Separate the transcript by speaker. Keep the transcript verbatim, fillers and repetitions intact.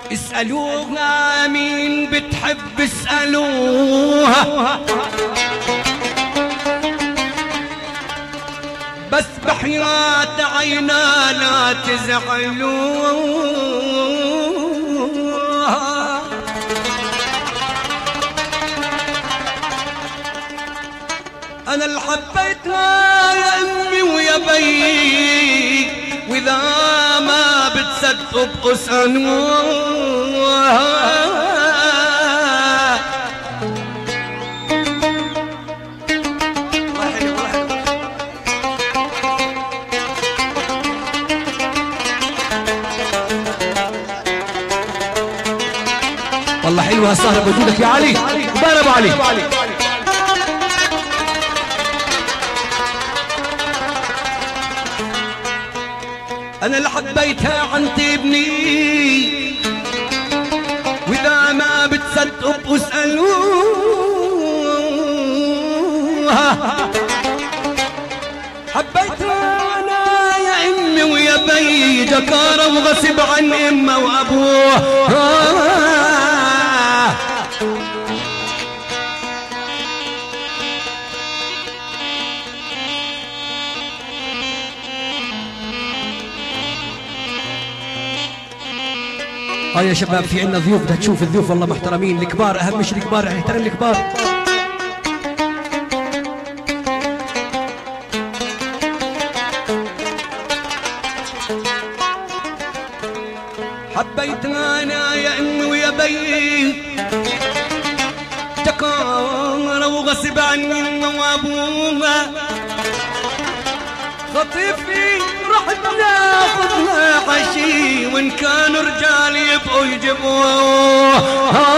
Speaker 1: اسألوها مين بتحب اسألوها، بس بحياة عينا لا تزعلوها. أنا اللي حبيتها يا أمي ويا بي، وإذا ما بتصدقوا بأسألوها. والله حلوة السهرة بوجودك يا علي. ضرب علي. أنا اللي حبيتها عند ابني، وإذا ما بتصدقوا اسألوها. حبيتها أنا يا أمي ويا بي، جكارة وغصب عن أمه وأبوه. اه يا شباب في عنا ضيوف، بدها تشوف الضيوف والله محترمين، الكبار اهم مش الكبار، احترم الكبار. حبيت انا يا امي ويا بي، تكار وغصب عني امه وابوها. خطيفي رحت ناخذها عشي، وان كانوا رجال يبقوا يجيبوها.